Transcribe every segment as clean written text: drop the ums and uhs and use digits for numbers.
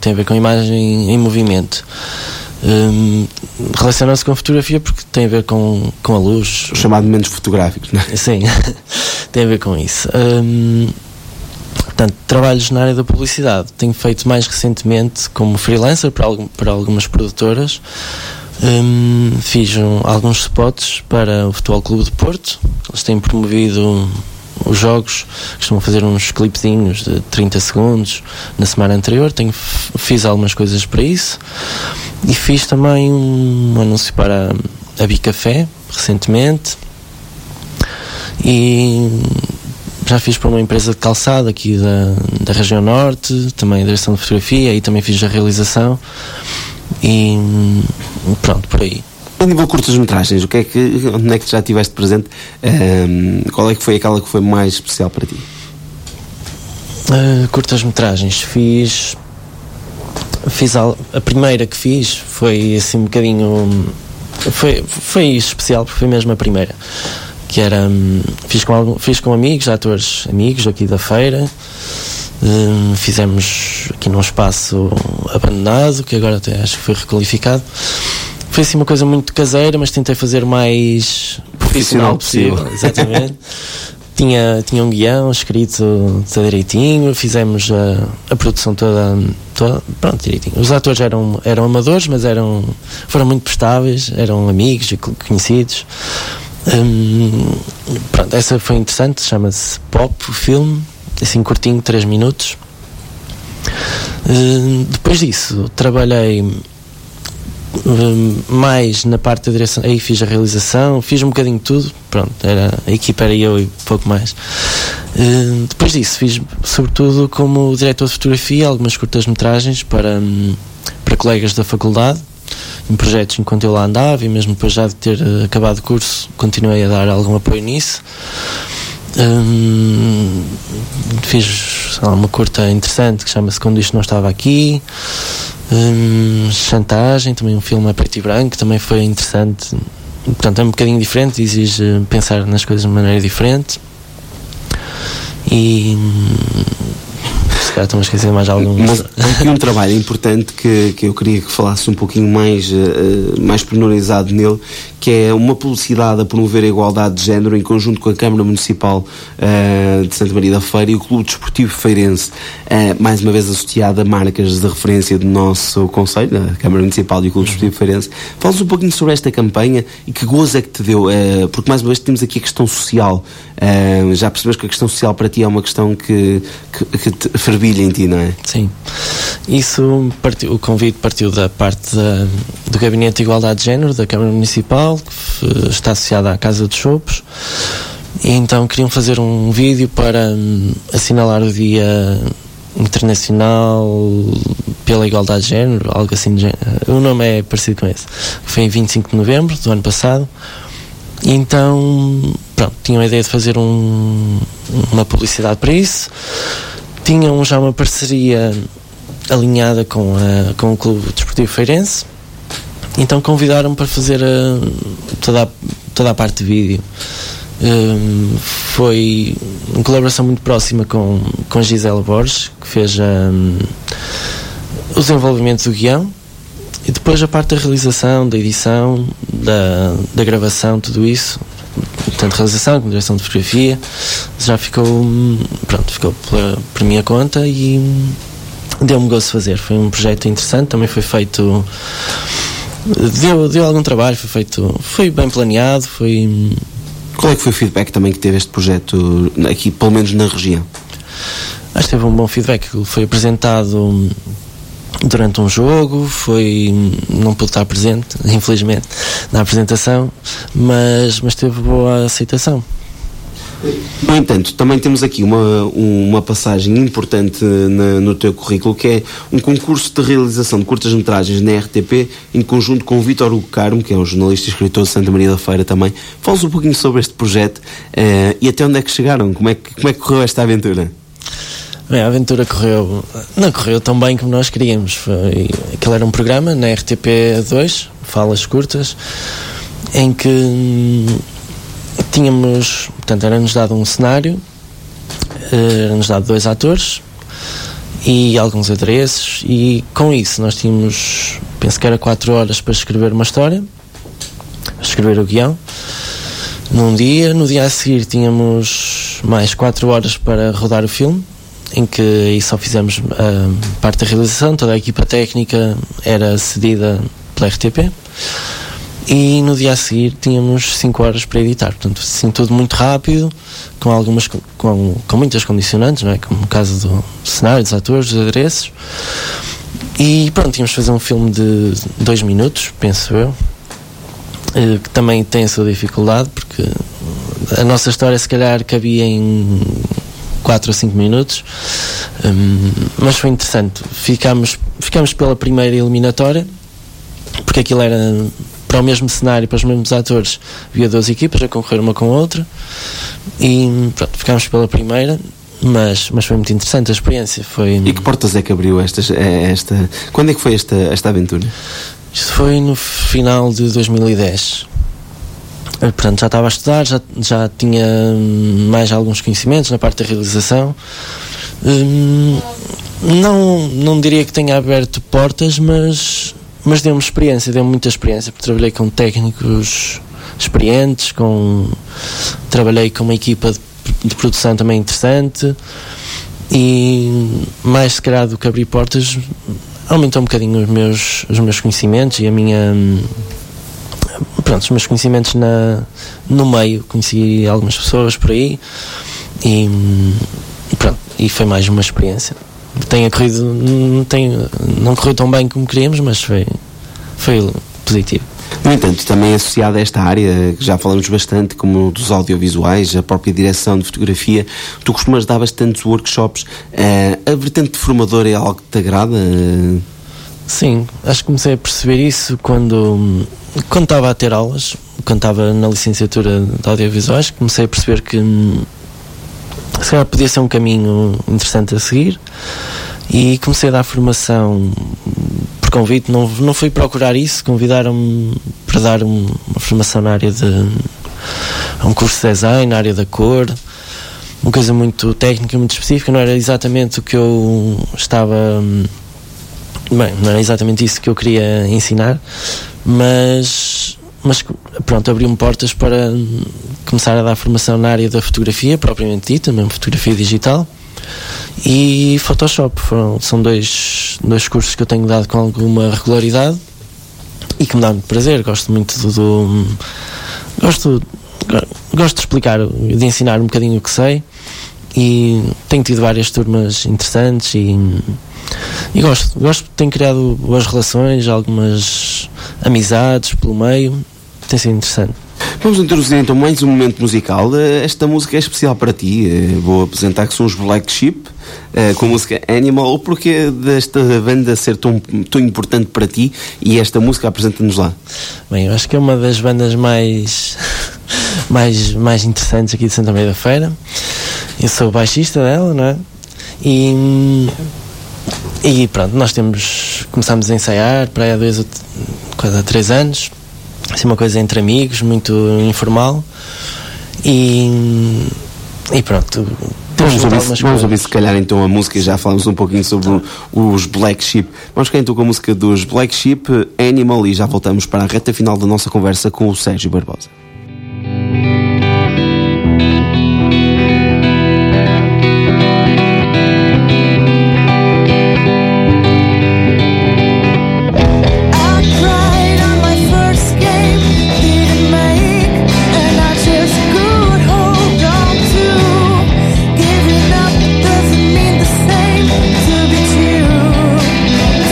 tem a ver com imagem em movimento. Relaciona-se com fotografia porque tem a ver com a luz. O chamado momentos fotográficos, não é? Sim, tem a ver com isso. Portanto, trabalhos na área da publicidade tenho feito mais recentemente como freelancer para algumas produtoras. Fiz alguns spots para o Futebol Clube de Porto. Eles têm promovido os jogos, costumam fazer uns clipezinhos de 30 segundos na semana anterior. Fiz algumas coisas para isso e fiz também um anúncio para a Bicafé recentemente, e já fiz para uma empresa de calçado aqui da região norte, também a direção de fotografia, e também fiz a realização, e pronto, por aí. A nível de curtas-metragens, onde é que já estiveste presente? Qual é que foi aquela que foi mais especial para ti? Curtas-metragens, fiz a primeira que fiz foi assim um bocadinho, foi especial porque foi mesmo a primeira, que era, fiz com amigos, atores amigos aqui da feira. Fizemos aqui num espaço abandonado, que agora até acho que foi requalificado. Foi assim uma coisa muito caseira, mas tentei fazer o mais profissional possível. Exatamente. Tinha um guião escrito tudo direitinho, fizemos a produção toda pronto, direitinho. Os atores eram amadores, mas foram muito prestáveis, eram amigos e conhecidos. Pronto, essa foi interessante, chama-se Pop, o filme, assim curtinho, 3 minutos. Depois disso, trabalhei mais na parte da direção, aí fiz a realização, fiz um bocadinho de tudo, pronto, a equipa era eu e pouco mais. Depois disso fiz sobretudo como diretor de fotografia algumas curtas-metragens para colegas da faculdade, em projetos enquanto eu lá andava, e mesmo depois já de ter acabado o curso continuei a dar algum apoio nisso. Fiz uma curta interessante que chama-se Quando Isto Não Estava Aqui. Chantagem, também um filme a preto e branco, também foi interessante. Portanto, é um bocadinho diferente, exige pensar nas coisas de maneira diferente. E se calhar estou a esquecer mais algum. Mas aqui um trabalho importante que eu queria que falasse um pouquinho mais pormenorizado nele, que é uma publicidade a promover a igualdade de género em conjunto com a Câmara Municipal de Santa Maria da Feira e o Clube Desportivo Feirense, mais uma vez associado a marcas de referência do nosso Conselho, a Câmara Municipal e o Clube Desportivo Feirense. Fala-nos um pouquinho sobre esta campanha e que gozo é que te deu, porque mais uma vez temos aqui a questão social. Já percebes que a questão social para ti é uma questão que te fervilha em ti, não é? Sim. O convite partiu da parte do Gabinete de Igualdade de Género da Câmara Municipal, que está associada à Casa dos Chopos, e então queriam fazer um vídeo para assinalar o Dia Internacional pela Igualdade de Género, algo assim de género. O nome é parecido com esse. Foi em 25 de novembro do ano passado. E então, pronto, tinham a ideia de fazer uma publicidade para isso. Tinham já uma parceria alinhada com o Clube Desportivo Feirense. Então convidaram-me para fazer toda a parte de vídeo. Foi uma colaboração muito próxima com Gisela Borges, que fez o desenvolvimento do guião, e depois a parte da realização, da edição, da gravação, tudo isso, tanto realização como direção de fotografia, já ficou por minha conta, e deu-me gosto de fazer. Foi um projeto interessante, também foi feito, deu algum trabalho, foi bem planeado, foi... Qual é que foi o feedback também que teve este projeto aqui, pelo menos na região? Acho que teve um bom feedback. Foi apresentado durante um jogo, não pude estar presente, infelizmente, na apresentação, mas teve boa aceitação. No entanto, também temos aqui uma passagem importante no teu currículo, que é um concurso de realização de curtas-metragens na RTP, em conjunto com o Vítor Hugo Carmo, que é um jornalista e escritor de Santa Maria da Feira também. Fala-nos um pouquinho sobre este projeto e até onde é que chegaram, como é que correu esta aventura? Bem, a aventura não correu tão bem como nós queríamos. Aquele era um programa na RTP2, Falas Curtas, em que era-nos dado um cenário, era-nos dado 2 atores, e alguns adereços, e com isso nós tínhamos, penso que era 4 horas para escrever uma história, escrever o guião num dia. No dia a seguir tínhamos mais 4 horas para rodar o filme, em que aí só fizemos a parte da realização, toda a equipa técnica era cedida pela RTP, e no dia a seguir tínhamos 5 horas para editar. Portanto, assim, tudo muito rápido, com muitas condicionantes, não é? Como o caso do cenário, dos atores, dos adereços. E pronto, tínhamos de fazer um filme de 2 minutos, penso eu, que também tem a sua dificuldade, porque a nossa história se calhar cabia em 4 ou 5 minutos, mas foi interessante. Ficámos pela primeira eliminatória, porque aquilo era para o mesmo cenário, para os mesmos atores. Havia 12 equipas a concorrer uma com a outra, e pronto, ficámos pela primeira, mas foi muito interessante a experiência. E que portas é que abriu esta? Quando é que foi esta aventura? Isto foi no final de 2010. Portanto, já estava a estudar, já tinha mais alguns conhecimentos na parte da realização. Não diria que tenha aberto portas, mas deu-me muita experiência, porque trabalhei com técnicos experientes, trabalhei com uma equipa de produção também interessante, e mais se calhar do que abrir portas, aumentou um bocadinho os meus conhecimentos e os meus conhecimentos no meio. Conheci algumas pessoas por aí, e foi mais uma experiência. Não correu tão bem como queríamos, mas foi positivo. No entanto, também associado a esta área, que já falamos bastante, como dos audiovisuais, a própria direção de fotografia, tu costumas dar bastantes workshops. A vertente de formador é algo que te agrada? Sim, acho que comecei a perceber isso quando estava a ter aulas, quando estava na licenciatura de audiovisuais. Comecei a perceber que se calhar podia ser um caminho interessante a seguir, e comecei a dar formação por convite. Não fui procurar isso, convidaram-me para dar uma formação na área um curso de design, na área da cor, uma coisa muito técnica, muito específica. Não era exatamente o que eu estava... não era exatamente isso que eu queria ensinar, mas pronto, abriu-me portas para começar a dar formação na área da fotografia propriamente dita, mesmo fotografia digital, e Photoshop. São dois cursos que eu tenho dado com alguma regularidade e que me dá muito prazer. Gosto muito gosto de explicar, de ensinar um bocadinho o que sei, e tenho tido várias turmas interessantes, e gosto, tenho criado boas relações, algumas amizades pelo meio. Tem sido interessante. Vamos introduzir então mais um momento musical. Esta música é especial para ti. Vou apresentar que são os Black Sheep, com a música Animal. O porquê desta banda ser tão importante para ti, e esta música apresenta-nos lá? Bem, eu acho que é uma das bandas mais interessantes aqui de Santa Maria da Feira. Eu sou o baixista dela, não é? E pronto, nós começámos a ensaiar para aí há 2 ou quase há 3 anos. Assim, uma coisa entre amigos, muito informal, e pronto. Vamos ouvir se calhar então a música. Já falamos um pouquinho sobre os Black Sheep. Vamos ficar então com a música dos Black Sheep, Animal, e já voltamos para a reta final da nossa conversa com o Sérgio Barbosa.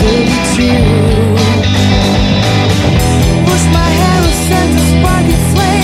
Push my hair, a sense of sparky flame.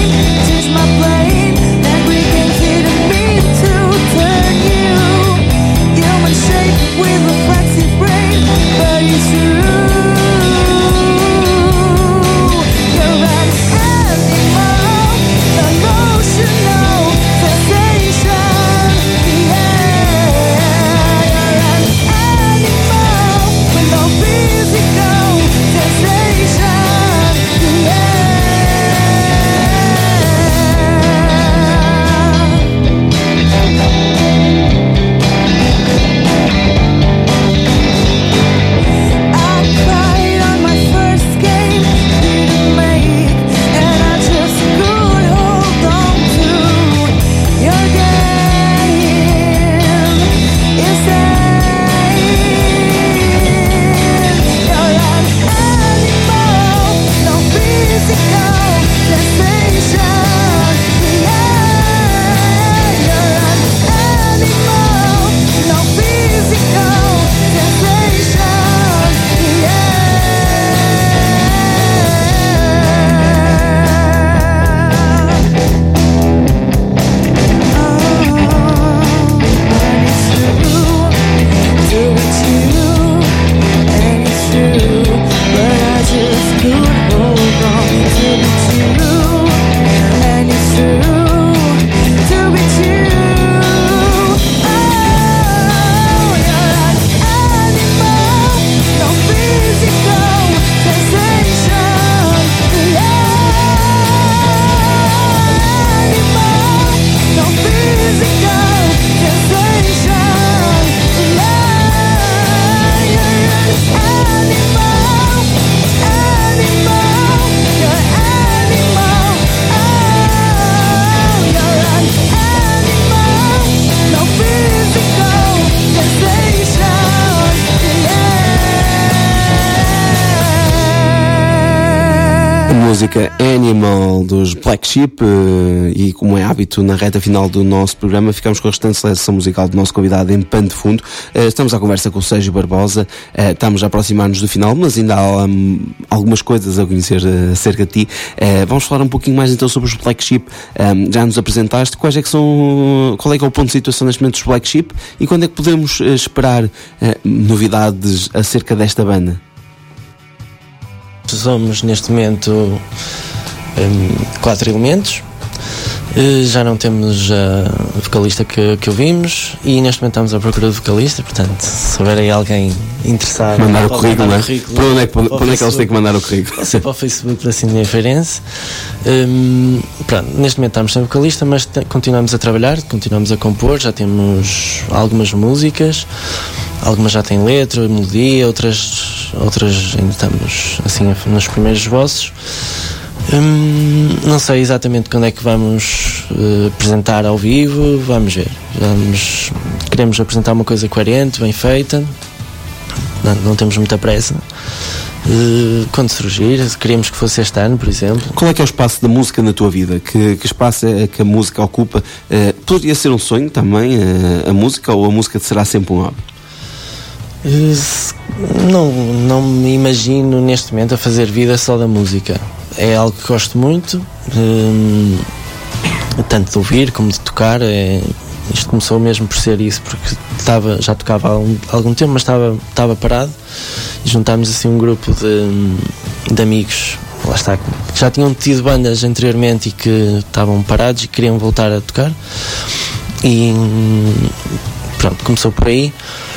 Música Animal dos Black Sheep, e como é hábito na reta final do nosso programa, ficamos com a restante seleção musical do nosso convidado em pano de fundo. Estamos à conversa com o Sérgio Barbosa, estamos a aproximar-nos do final, mas ainda há algumas coisas a conhecer acerca de ti. Vamos falar um pouquinho mais então sobre os Black Sheep. Já nos apresentaste, qual é que é o ponto de situação neste momento dos Black Sheep e quando é que podemos esperar novidades acerca desta banda? Somos neste momento 4 elementos, já não temos a vocalista que ouvimos e neste momento estamos à procura de vocalista, portanto se houver aí alguém interessado, mandar o currículo, não é? Para onde é que eles têm que mandar o currículo? Pode ser para o Facebook da Sinfonia Feirense. Pronto, neste momento estamos sem vocalista, mas continuamos a trabalhar, continuamos a compor, já temos algumas músicas, algumas já têm letra, melodia, outras ainda estamos assim nos primeiros esboços. Não sei exatamente quando é que vamos apresentar ao vivo, vamos ver. Queremos apresentar uma coisa coerente, bem feita, não temos muita pressa. Quando surgir, queríamos que fosse este ano, por exemplo. Qual é que é o espaço da música na tua vida? Que espaço é que a música ocupa? Poderia ser um sonho também, a música, ou a música será sempre um hobby? Não me imagino neste momento a fazer vida só da música. É algo que gosto muito, tanto de ouvir como de tocar. Isto começou mesmo por ser isso, porque já tocava há algum tempo, mas estava parado. E juntámos assim um grupo de amigos, lá está, que já tinham tido bandas anteriormente e que estavam parados e queriam voltar a tocar. E pronto, começou por aí.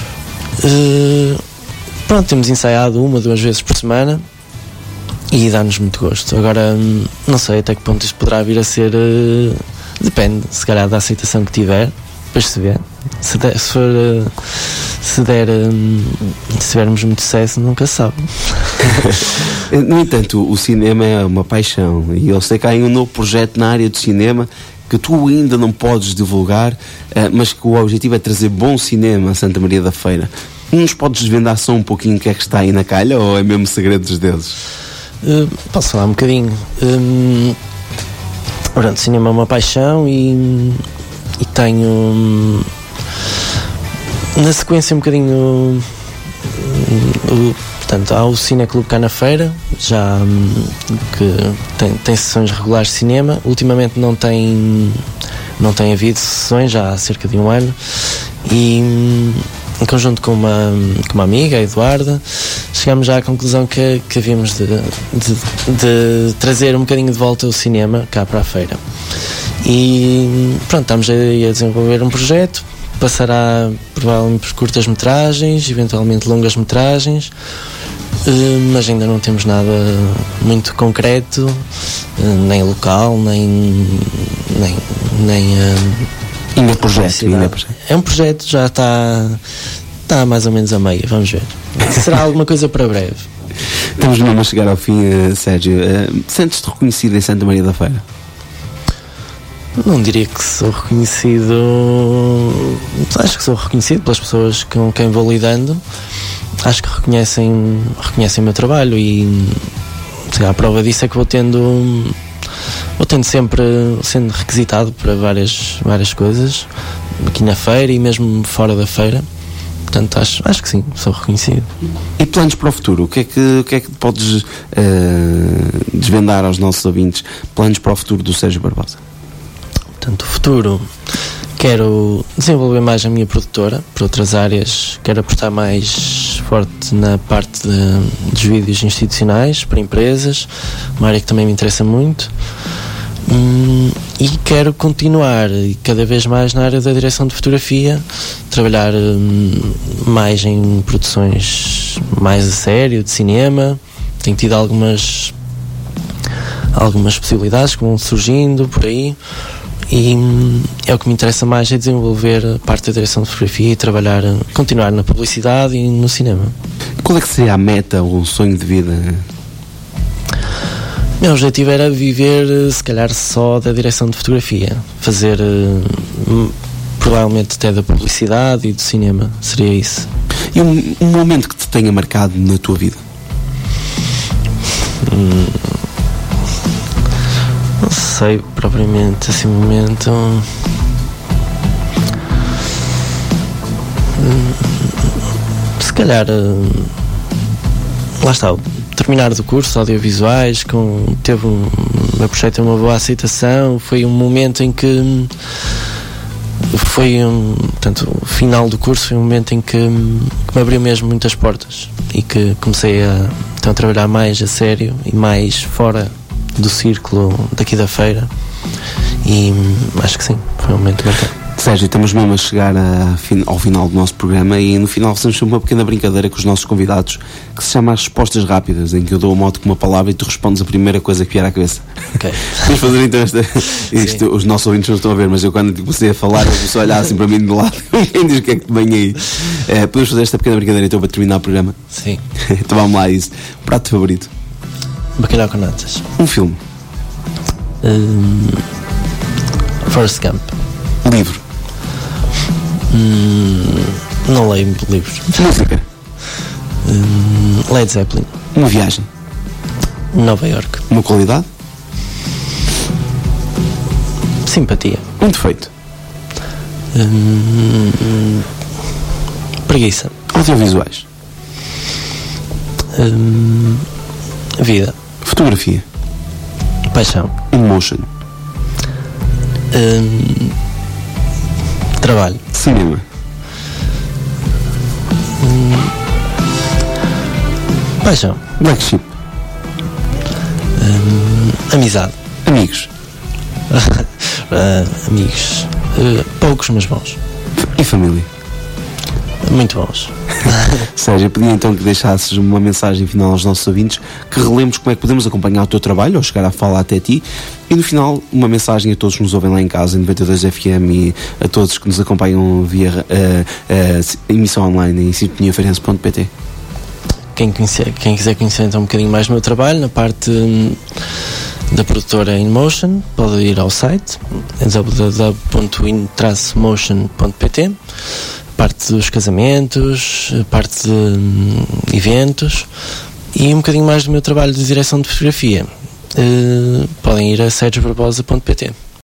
Pronto, temos ensaiado 1 ou 2 vezes por semana e dá-nos muito gosto. Agora não sei até que ponto isto poderá vir a ser, depende, se calhar da aceitação que tiver, depois se vê. Se tivermos muito sucesso, nunca se sabe. No entanto, o cinema é uma paixão e eu sei que há um novo projeto na área do cinema que tu ainda não podes divulgar, mas que o objetivo é trazer bom cinema a Santa Maria da Feira. Nos podes desvendar só um pouquinho o que é que está aí na calha, ou é mesmo segredo dos deuses? Posso falar um bocadinho. Pronto, cinema é uma paixão e tenho na sequência um bocadinho portanto, há o Cineclube cá na Feira, já que tem sessões regulares de cinema. Ultimamente não tem havido sessões, já há cerca de um ano, e em conjunto com uma amiga, a Eduarda, chegámos já à conclusão que havíamos de trazer um bocadinho de volta o cinema cá para a feira. E pronto, estamos a desenvolver um projeto, passará provavelmente por curtas-metragens, eventualmente longas-metragens, mas ainda não temos nada muito concreto, nem local, nem ainda projeto. É um projeto, já está mais ou menos a meio, vamos ver. Será alguma coisa para breve. Estamos mesmo a chegar ao fim, Sérgio. Sentes-te reconhecido em Santa Maria da Feira? Não diria que sou reconhecido. Acho que sou reconhecido pelas pessoas com quem vou lidando. Acho que reconhecem o meu trabalho e a prova disso é que vou tendo sempre sendo requisitado para várias coisas aqui na feira e mesmo fora da feira. Portanto, acho que sim, sou reconhecido. E planos para o futuro? O que é que podes desvendar aos nossos ouvintes? Planos para o futuro do Sérgio Barbosa? Portanto, o futuro, quero desenvolver mais a minha produtora por outras áreas, quero apostar mais forte na parte dos vídeos institucionais para empresas, uma área que também me interessa muito, e quero continuar cada vez mais na área da direção de fotografia, trabalhar mais em produções mais a sério, de cinema. Tenho tido algumas possibilidades que vão surgindo por aí. E é o que me interessa mais, é desenvolver a parte da direção de fotografia e continuar na publicidade e no cinema. Qual é que seria a meta ou o sonho de vida? Meu objetivo era viver, se calhar, só da direção de fotografia. Fazer, provavelmente, até da publicidade e do cinema. Seria isso. E um momento que te tenha marcado na tua vida? Não sei propriamente assim um momento. Se calhar lá está, o terminar do curso audiovisuais meu projeto teve uma boa aceitação. Foi um momento em que portanto, o final do curso foi um momento em que me abriu mesmo muitas portas e que comecei a trabalhar mais a sério e mais fora do círculo daqui da feira, e acho que sim, foi um momento marcante. Sérgio, estamos mesmo a chegar ao final do nosso programa, e no final fazemos uma pequena brincadeira com os nossos convidados que se chama as respostas rápidas, em que eu dou a moto com uma palavra e tu respondes a primeira coisa que vier à cabeça. Ok. Vamos fazer então isto, os nossos ouvintes não estão a ver, mas eu quando comecei a falar eu comecei a olhar assim para mim de lado. Quem diz o que é que te vem aí? Podemos fazer esta pequena brincadeira então para terminar o programa? Sim. Então vamos lá a isso. Prato favorito? Bacalhau com natas. Um filme? Forrest Gump. Livro? Não leio livros. Música? Led Zeppelin. Uma viagem? Nova York. Uma qualidade? Simpatia. Um defeito? Preguiça. Audiovisuais? Vida. Fotografia? Paixão. Emotion? Trabalho. Cinema? Paixão. Black Sheep? Amizade. Amigos? Amigos. Poucos, mas bons. E família? Muito bons. Sérgio, eu pedia então que deixasses uma mensagem final aos nossos ouvintes, que relemos como é que podemos acompanhar o teu trabalho ou chegar a falar até ti, e no final uma mensagem a todos que nos ouvem lá em casa em 92 FM e a todos que nos acompanham via emissão online em sintoniafeirense.pt. Quem quiser conhecer então um bocadinho mais do meu trabalho na parte da produtora InMotion, pode ir ao site www.in-motion.pt. Parte dos casamentos, parte de eventos e um bocadinho mais do meu trabalho de direção de fotografia. Podem ir a sergiobarbosa.pt.